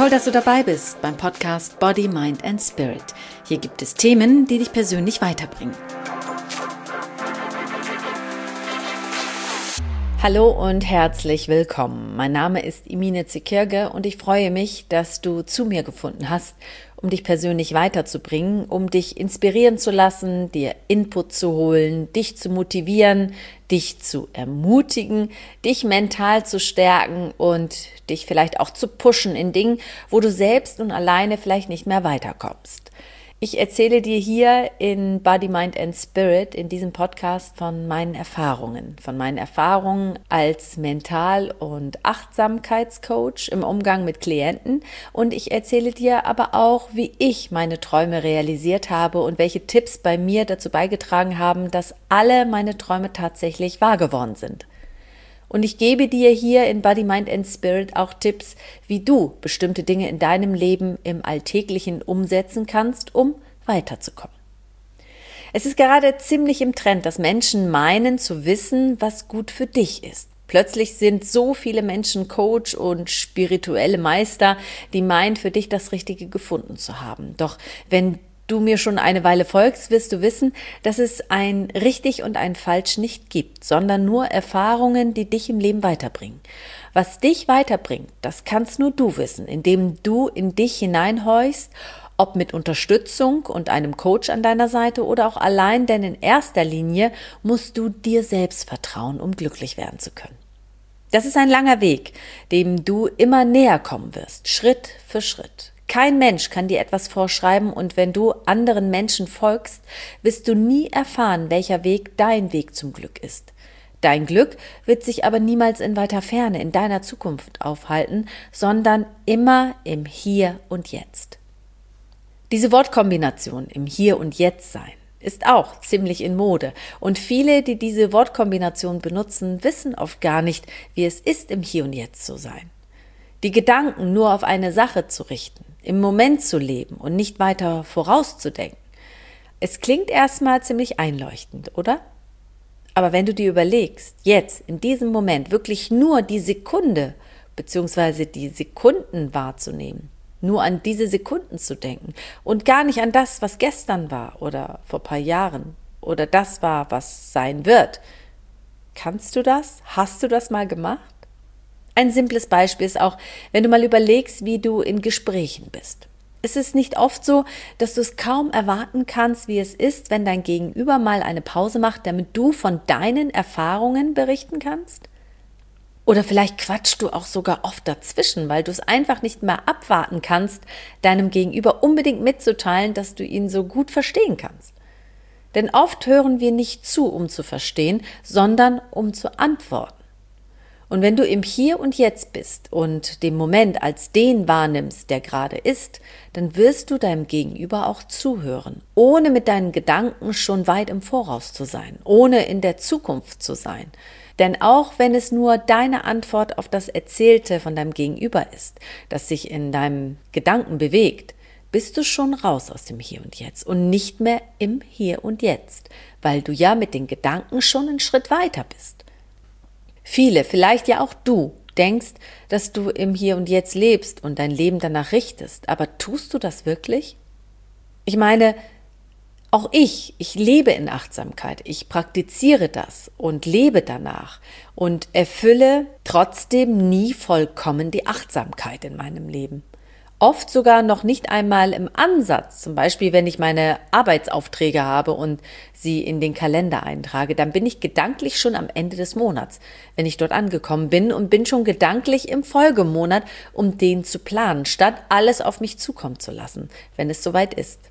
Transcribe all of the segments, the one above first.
Toll, dass du dabei bist beim Podcast Body, Mind and Spirit. Hier gibt es Themen, die dich persönlich weiterbringen. Hallo und herzlich willkommen. Mein Name ist Imine Zekirge und ich freue mich, dass du zu mir gefunden hast, um dich persönlich weiterzubringen, um dich inspirieren zu lassen, dir Input zu holen, dich zu motivieren, dich zu ermutigen, dich mental zu stärken und dich vielleicht auch zu pushen in Dingen, wo du selbst und alleine vielleicht nicht mehr weiterkommst. Ich erzähle dir hier in Body, Mind and Spirit, in diesem Podcast von meinen Erfahrungen als Mental- und Achtsamkeitscoach im Umgang mit Klienten. Und ich erzähle dir aber auch, wie ich meine Träume realisiert habe und welche Tipps bei mir dazu beigetragen haben, dass alle meine Träume tatsächlich wahr geworden sind. Und ich gebe dir hier in Body, Mind and Spirit auch Tipps, wie du bestimmte Dinge in deinem Leben im Alltäglichen umsetzen kannst, um weiterzukommen. Es ist gerade ziemlich im Trend, dass Menschen meinen zu wissen, was gut für dich ist. Plötzlich sind so viele Menschen Coach und spirituelle Meister, die meinen, für dich das Richtige gefunden zu haben. Doch wenn du mir schon eine Weile folgst, wirst du wissen, dass es ein richtig und ein falsch nicht gibt, sondern nur Erfahrungen, die dich im Leben weiterbringen. Was dich weiterbringt, das kannst nur du wissen, indem du in dich hineinhorchst, ob mit Unterstützung und einem Coach an deiner Seite oder auch allein, denn in erster Linie musst du dir selbst vertrauen, um glücklich werden zu können. Das ist ein langer Weg, dem du immer näher kommen wirst, Schritt für Schritt. Kein Mensch kann dir etwas vorschreiben und wenn du anderen Menschen folgst, wirst du nie erfahren, welcher Weg dein Weg zum Glück ist. Dein Glück wird sich aber niemals in weiter Ferne in deiner Zukunft aufhalten, sondern immer im Hier und Jetzt. Diese Wortkombination im Hier und Jetzt sein ist auch ziemlich in Mode und viele, die diese Wortkombination benutzen, wissen oft gar nicht, wie es ist, im Hier und Jetzt zu sein. Die Gedanken nur auf eine Sache zu richten, im Moment zu leben und nicht weiter vorauszudenken. Es klingt erstmal ziemlich einleuchtend, oder? Aber wenn du dir überlegst, jetzt, in diesem Moment, wirklich nur die Sekunde bzw. die Sekunden wahrzunehmen, nur an diese Sekunden zu denken und gar nicht an das, was gestern war oder vor ein paar Jahren oder das war, was sein wird. Kannst du das? Hast du das mal gemacht? Ein simples Beispiel ist auch, wenn du mal überlegst, wie du in Gesprächen bist. Es ist nicht oft so, dass du es kaum erwarten kannst, wie es ist, wenn dein Gegenüber mal eine Pause macht, damit du von deinen Erfahrungen berichten kannst? Oder vielleicht quatschst du auch sogar oft dazwischen, weil du es einfach nicht mehr abwarten kannst, deinem Gegenüber unbedingt mitzuteilen, dass du ihn so gut verstehen kannst. Denn oft hören wir nicht zu, um zu verstehen, sondern um zu antworten. Und wenn du im Hier und Jetzt bist und den Moment als den wahrnimmst, der gerade ist, dann wirst du deinem Gegenüber auch zuhören, ohne mit deinen Gedanken schon weit im Voraus zu sein, ohne in der Zukunft zu sein. Denn auch wenn es nur deine Antwort auf das Erzählte von deinem Gegenüber ist, das sich in deinem Gedanken bewegt, bist du schon raus aus dem Hier und Jetzt und nicht mehr im Hier und Jetzt, weil du ja mit den Gedanken schon einen Schritt weiter bist. Viele, vielleicht ja auch du, denkst, dass du im Hier und Jetzt lebst und dein Leben danach richtest. Aber tust du das wirklich? Ich meine, auch ich lebe in Achtsamkeit. Ich praktiziere das und lebe danach und erfülle trotzdem nie vollkommen die Achtsamkeit in meinem Leben. Oft sogar noch nicht einmal im Ansatz, zum Beispiel wenn ich meine Arbeitsaufträge habe und sie in den Kalender eintrage, dann bin ich gedanklich schon am Ende des Monats, wenn ich dort angekommen bin und bin schon gedanklich im Folgemonat, um den zu planen, statt alles auf mich zukommen zu lassen, wenn es soweit ist.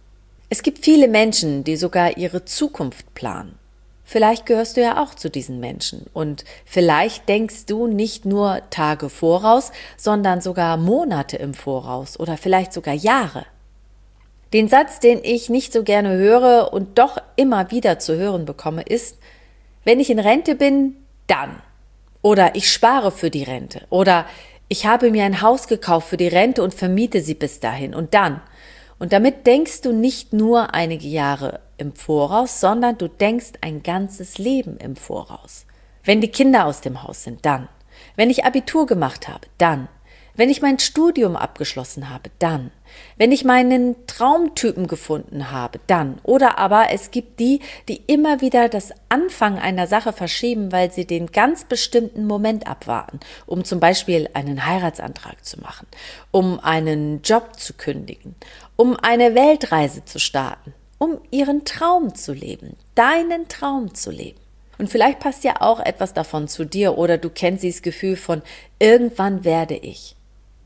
Es gibt viele Menschen, die sogar ihre Zukunft planen. Vielleicht gehörst du ja auch zu diesen Menschen und vielleicht denkst du nicht nur Tage voraus, sondern sogar Monate im Voraus oder vielleicht sogar Jahre. Den Satz, den ich nicht so gerne höre und doch immer wieder zu hören bekomme, ist: Wenn ich in Rente bin, dann. Oder ich spare für die Rente. Oder ich habe mir ein Haus gekauft für die Rente und vermiete sie bis dahin und dann. Und damit denkst du nicht nur einige Jahre im Voraus, sondern du denkst ein ganzes Leben im Voraus. Wenn die Kinder aus dem Haus sind, dann. Wenn ich Abitur gemacht habe, dann. Wenn ich mein Studium abgeschlossen habe, dann. Wenn ich meinen Traumtypen gefunden habe, dann. Oder aber es gibt die, die immer wieder das Anfang einer Sache verschieben, weil sie den ganz bestimmten Moment abwarten, um zum Beispiel einen Heiratsantrag zu machen, um einen Job zu kündigen, um eine Weltreise zu starten, um ihren Traum zu leben, deinen Traum zu leben. Und vielleicht passt ja auch etwas davon zu dir oder du kennst dieses Gefühl von irgendwann werde ich.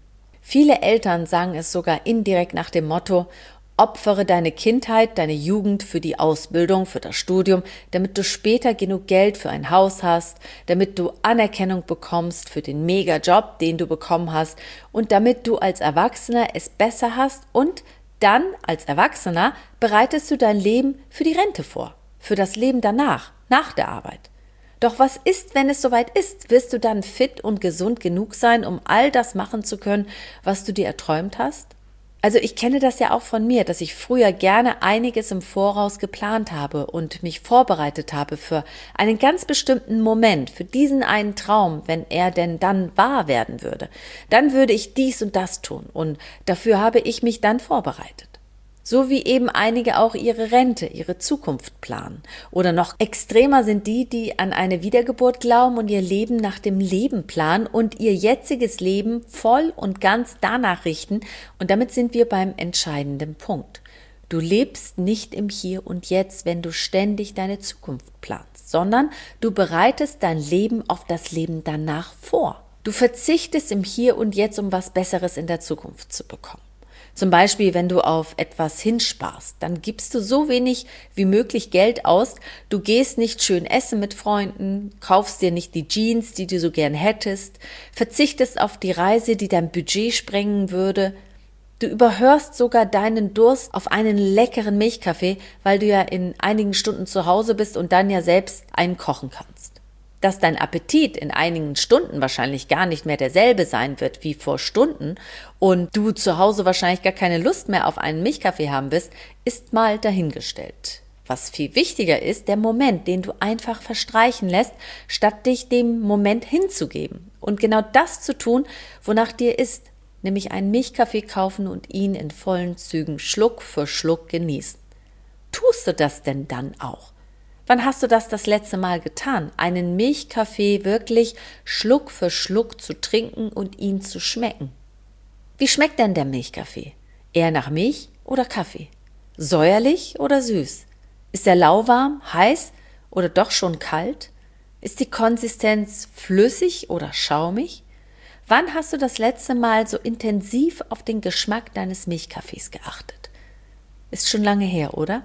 Viele Eltern sagen es sogar indirekt nach dem Motto, opfere deine Kindheit, deine Jugend für die Ausbildung, für das Studium, damit du später genug Geld für ein Haus hast, damit du Anerkennung bekommst für den Mega-Job, den du bekommen hast und damit du als Erwachsener es besser hast und dann als Erwachsener bereitest du dein Leben für die Rente vor, für das Leben danach, nach der Arbeit. Doch was ist, wenn es soweit ist? Wirst du dann fit und gesund genug sein, um all das machen zu können, was du dir erträumt hast? Also ich kenne das ja auch von mir, dass ich früher gerne einiges im Voraus geplant habe und mich vorbereitet habe für einen ganz bestimmten Moment, für diesen einen Traum, wenn er denn dann wahr werden würde. Dann würde ich dies und das tun und dafür habe ich mich dann vorbereitet. So wie eben einige auch ihre Rente, ihre Zukunft planen. Oder noch extremer sind die, die an eine Wiedergeburt glauben und ihr Leben nach dem Leben planen und ihr jetziges Leben voll und ganz danach richten. Und damit sind wir beim entscheidenden Punkt. Du lebst nicht im Hier und Jetzt, wenn du ständig deine Zukunft planst, sondern du bereitest dein Leben auf das Leben danach vor. Du verzichtest im Hier und Jetzt, um was Besseres in der Zukunft zu bekommen. Zum Beispiel, wenn du auf etwas hinsparst, dann gibst du so wenig wie möglich Geld aus, du gehst nicht schön essen mit Freunden, kaufst dir nicht die Jeans, die du so gern hättest, verzichtest auf die Reise, die dein Budget sprengen würde, du überhörst sogar deinen Durst auf einen leckeren Milchkaffee, weil du ja in einigen Stunden zu Hause bist und dann ja selbst einen kochen kannst. Dass dein Appetit in einigen Stunden wahrscheinlich gar nicht mehr derselbe sein wird wie vor Stunden und du zu Hause wahrscheinlich gar keine Lust mehr auf einen Milchkaffee haben wirst, ist mal dahingestellt. Was viel wichtiger ist, der Moment, den du einfach verstreichen lässt, statt dich dem Moment hinzugeben und genau das zu tun, wonach dir ist, nämlich einen Milchkaffee kaufen und ihn in vollen Zügen Schluck für Schluck genießen. Tust du das denn dann auch? Wann hast du das letzte Mal getan? Einen Milchkaffee wirklich Schluck für Schluck zu trinken und ihn zu schmecken. Wie schmeckt denn der Milchkaffee? Eher nach Milch oder Kaffee? Säuerlich oder süß? Ist er lauwarm, heiß oder doch schon kalt? Ist die Konsistenz flüssig oder schaumig? Wann hast du das letzte Mal so intensiv auf den Geschmack deines Milchkaffees geachtet? Ist schon lange her, oder?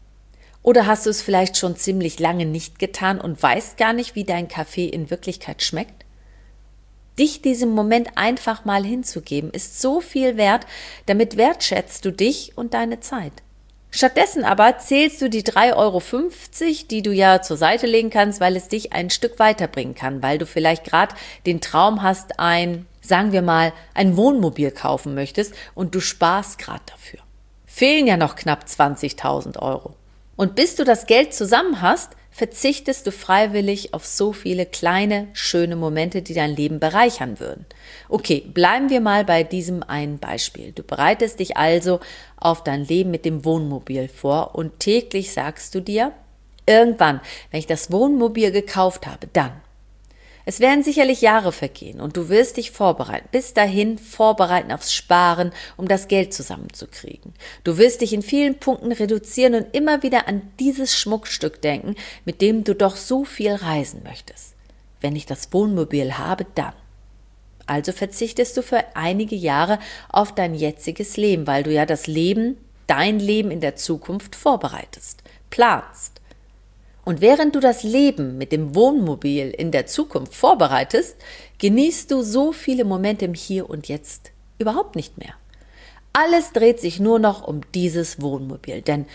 Oder hast du es vielleicht schon ziemlich lange nicht getan und weißt gar nicht, wie dein Kaffee in Wirklichkeit schmeckt? Dich diesem Moment einfach mal hinzugeben, ist so viel wert, damit wertschätzt du dich und deine Zeit. Stattdessen aber zählst du die 3,50 €, die du ja zur Seite legen kannst, weil es dich ein Stück weiterbringen kann, weil du vielleicht gerade den Traum hast, sagen wir mal, ein Wohnmobil kaufen möchtest und du sparst gerade dafür. Fehlen ja noch knapp 20.000 €. Und bis du das Geld zusammen hast, verzichtest du freiwillig auf so viele kleine, schöne Momente, die dein Leben bereichern würden. Okay, bleiben wir mal bei diesem einen Beispiel. Du bereitest dich also auf dein Leben mit dem Wohnmobil vor und täglich sagst du dir, irgendwann, wenn ich das Wohnmobil gekauft habe, dann. Es werden sicherlich Jahre vergehen und du wirst dich vorbereiten, bis dahin vorbereiten aufs Sparen, um das Geld zusammenzukriegen. Du wirst dich in vielen Punkten reduzieren und immer wieder an dieses Schmuckstück denken, mit dem du doch so viel reisen möchtest. Wenn ich das Wohnmobil habe, dann. Also verzichtest du für einige Jahre auf dein jetziges Leben, weil du ja das Leben, dein Leben in der Zukunft vorbereitest, planst. Und während du das Leben mit dem Wohnmobil in der Zukunft vorbereitest, genießt du so viele Momente im Hier und Jetzt überhaupt nicht mehr. Alles dreht sich nur noch um dieses Wohnmobil, denn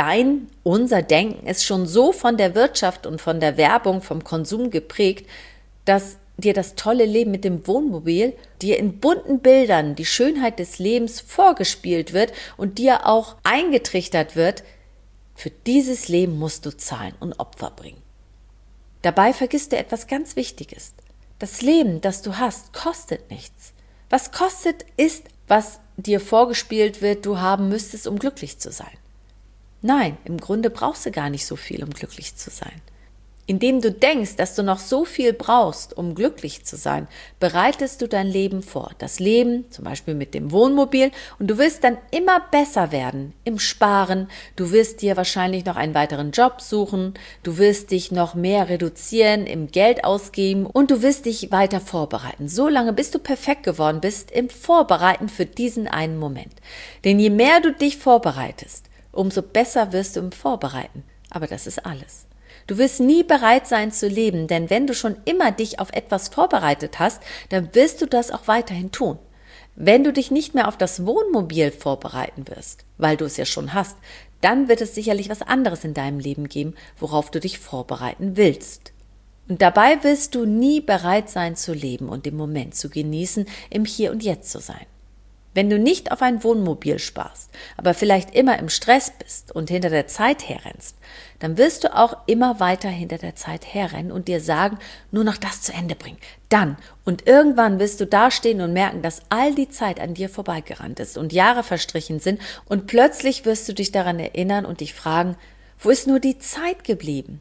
unser Denken ist schon so von der Wirtschaft und von der Werbung, vom Konsum geprägt, dass dir das tolle Leben mit dem Wohnmobil, dir in bunten Bildern die Schönheit des Lebens vorgespielt wird und dir auch eingetrichtert wird, für dieses Leben musst du zahlen und Opfer bringen. Dabei vergisst du etwas ganz Wichtiges. Das Leben, das du hast, kostet nichts. Was kostet, ist, was dir vorgespielt wird, du haben müsstest, um glücklich zu sein. Nein, im Grunde brauchst du gar nicht so viel, um glücklich zu sein. Indem du denkst, dass du noch so viel brauchst, um glücklich zu sein, bereitest du dein Leben vor. Das Leben, zum Beispiel mit dem Wohnmobil, und du wirst dann immer besser werden im Sparen. Du wirst dir wahrscheinlich noch einen weiteren Job suchen. Du wirst dich noch mehr reduzieren im Geld ausgeben und du wirst dich weiter vorbereiten. So lange, bis du perfekt geworden bist im Vorbereiten für diesen einen Moment. Denn je mehr du dich vorbereitest, umso besser wirst du im Vorbereiten. Aber das ist alles. Du wirst nie bereit sein zu leben, denn wenn du schon immer dich auf etwas vorbereitet hast, dann wirst du das auch weiterhin tun. Wenn du dich nicht mehr auf das Wohnmobil vorbereiten wirst, weil du es ja schon hast, dann wird es sicherlich was anderes in deinem Leben geben, worauf du dich vorbereiten willst. Und dabei wirst du nie bereit sein zu leben und den Moment zu genießen, im Hier und Jetzt zu sein. Wenn du nicht auf ein Wohnmobil sparst, aber vielleicht immer im Stress bist und hinter der Zeit herrennst, dann wirst du auch immer weiter hinter der Zeit herrennen und dir sagen, nur noch das zu Ende bringen. Dann und irgendwann wirst du dastehen und merken, dass all die Zeit an dir vorbeigerannt ist und Jahre verstrichen sind und plötzlich wirst du dich daran erinnern und dich fragen, wo ist nur die Zeit geblieben?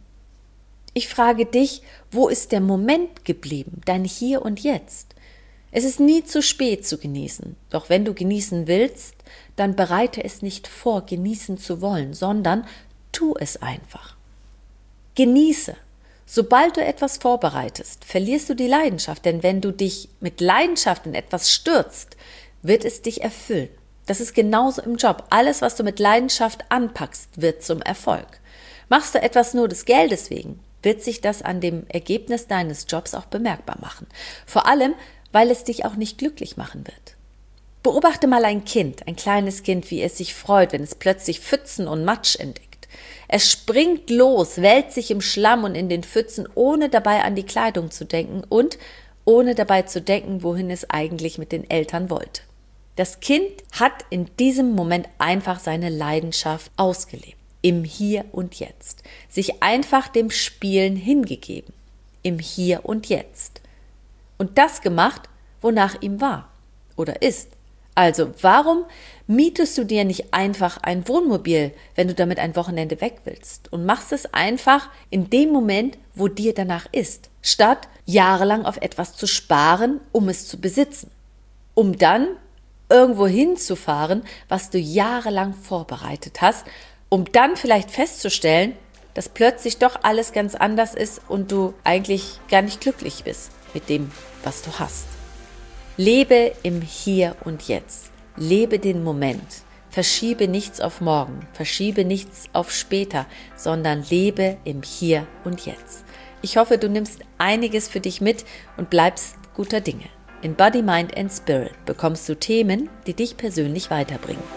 Ich frage dich, wo ist der Moment geblieben, dein Hier und Jetzt? Es ist nie zu spät zu genießen, doch wenn du genießen willst, dann bereite es nicht vor, genießen zu wollen, sondern tu es einfach. Genieße. Sobald du etwas vorbereitest, verlierst du die Leidenschaft, denn wenn du dich mit Leidenschaft in etwas stürzt, wird es dich erfüllen. Das ist genauso im Job. Alles, was du mit Leidenschaft anpackst, wird zum Erfolg. Machst du etwas nur des Geldes wegen, wird sich das an dem Ergebnis deines Jobs auch bemerkbar machen. Vor allem, weil es dich auch nicht glücklich machen wird. Beobachte mal ein Kind, ein kleines Kind, wie es sich freut, wenn es plötzlich Pfützen und Matsch entdeckt. Es springt los, wälzt sich im Schlamm und in den Pfützen, ohne dabei an die Kleidung zu denken und ohne dabei zu denken, wohin es eigentlich mit den Eltern wollte. Das Kind hat in diesem Moment einfach seine Leidenschaft ausgelebt, im Hier und Jetzt, sich einfach dem Spielen hingegeben, im Hier und Jetzt. Und das gemacht, wonach ihm war oder ist. Also, warum mietest du dir nicht einfach ein Wohnmobil, wenn du damit ein Wochenende weg willst und machst es einfach in dem Moment, wo dir danach ist, statt jahrelang auf etwas zu sparen, um es zu besitzen, um dann irgendwo hinzufahren, was du jahrelang vorbereitet hast, um dann vielleicht festzustellen, dass plötzlich doch alles ganz anders ist und du eigentlich gar nicht glücklich bist mit dem, was du hast. Lebe im Hier und Jetzt. Lebe den Moment. Verschiebe nichts auf morgen. Verschiebe nichts auf später, sondern lebe im Hier und Jetzt. Ich hoffe, du nimmst einiges für dich mit und bleibst guter Dinge. In Body, Mind and Spirit bekommst du Themen, die dich persönlich weiterbringen.